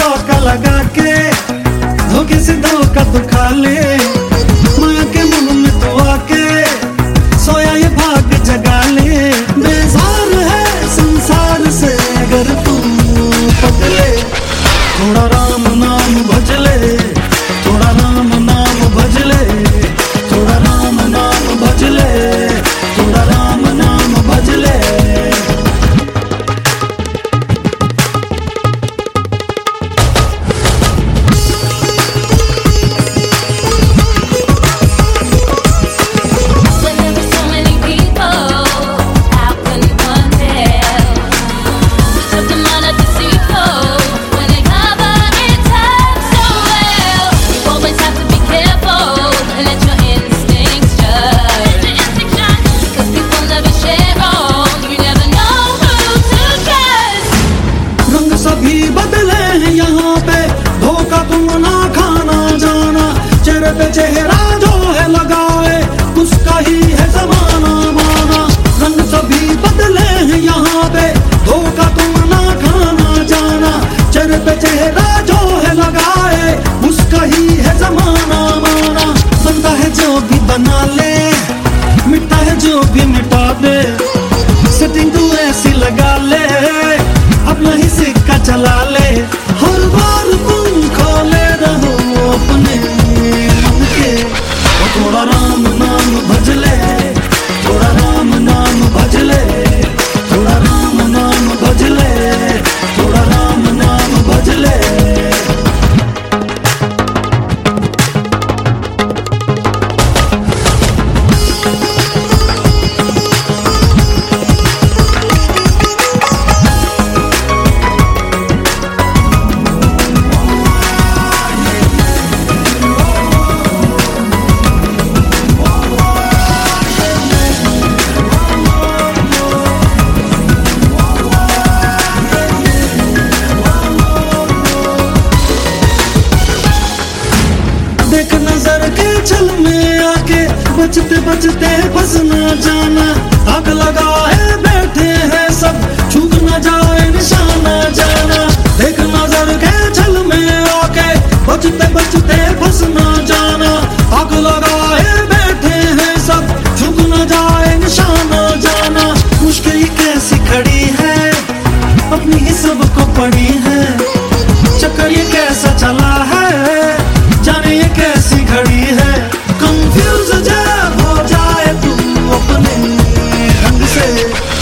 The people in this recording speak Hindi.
चौका लगा के धोखे से धोखा तो खा ले। माया के मुंह में तो आके सोया ये भाग जगा ले। बेजार है संसार से अगर तू पकले, थोड़ा राम नाम भज ले, थोड़ा राम नाम भज ले, थोड़ा राम नाम भज ले, थोड़ा राम नाम भज ले। सभी बदले हैं यहाँ पे, धोखा तुम ना खाना जाना। चेहरे पे चेहरा जो है लगाए उसका ही है जमाना माना। रंग सभी बदले हैं यहाँ पे, धोखा तुम ना खाना जाना। चेहरे पे चेहरा जो है लगाए उसका ही है जमाना माना। बनता है जो भी बना ले, मिटता है जो भी मिटा दे। सेटिंग तू ऐसी लगा ले, अपना ही सिक्का चला ले। हर बार तुम खोले रहो अपने मन के। थोड़ा राम नाम भज ले, थोड़ा राम नाम भज ले, थोड़ा राम नाम भज ले, थोड़ा राम नाम भज ले। देख नजर के छल में आके बचते बचते फंस न जाना। आग लगाए बैठे हैं सब, छूट न जाए निशाना जाना। देख नजर के छल में आके बचते बचते फंस न जाना। आग लगाए बैठे हैं सब, छूट न जाए निशाना जाना। मुश्किल कैसी खड़ी है, अपनी ही सबको पड़ी है। चक्कर ये कैसा चला है, जाने ये कैसी घड़ी है। कंफ्यूज जब हो जाए तू अपने ढंग से,